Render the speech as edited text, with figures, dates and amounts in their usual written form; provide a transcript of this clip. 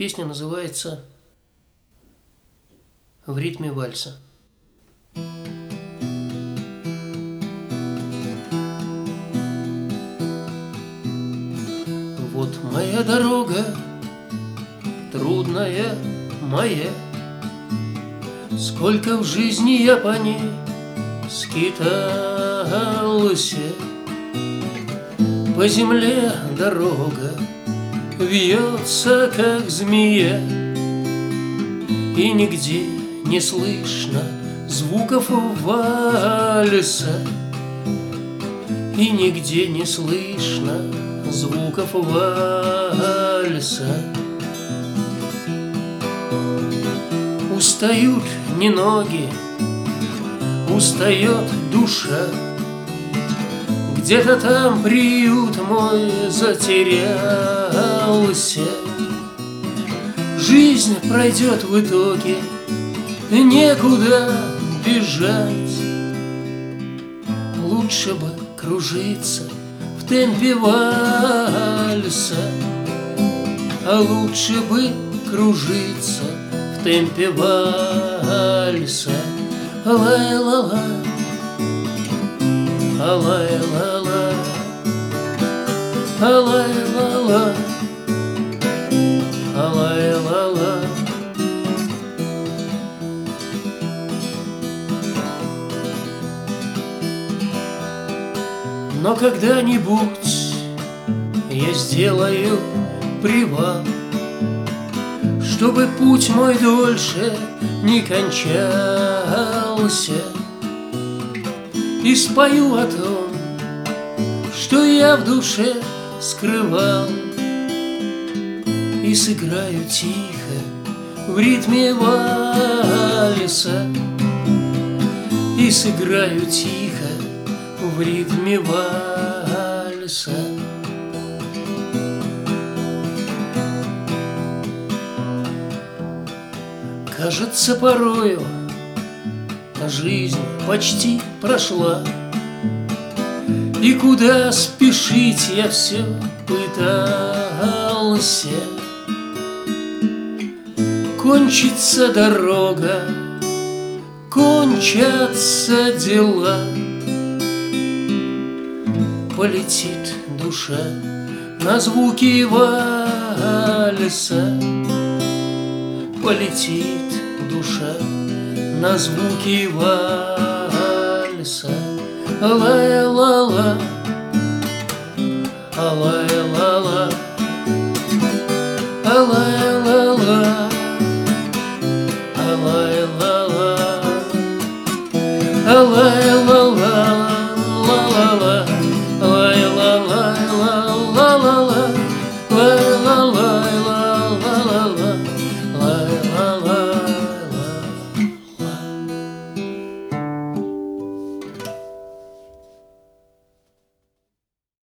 Песня называется «В ритме вальса». Вот моя дорога, трудная моя, сколько в жизни я по ней скитался. По земле дорога вьется, как змея, и нигде не слышно звуков вальса, и нигде не слышно звуков вальса. Устают не ноги, устает душа, где-то там приют мой затерялся. Жизнь пройдет в итоге, некуда бежать. Лучше бы кружиться в темпе вальса, а лучше бы кружиться в темпе вальса. Лай-ла-ла, алай-ла-ла, алай-ла-ла, алай-ла-ла. Но когда-нибудь я сделаю привал, чтобы путь мой дольше не кончался, и спою о том, что я в душе скрывал, и сыграю тихо в ритме вальса, и сыграю тихо в ритме вальса. Кажется, порою жизнь почти прошла, и куда спешить я все пытался. Кончится дорога, кончатся дела, полетит душа на звуки вальса, полетит душа на звуки вальса. Алай-ла-ла, алай-ла-ла, алай-ла-ла, алай-ла-ла, алай-ла-ла, ла-ла-ла, алай-ла-ла, ла-ла-ла.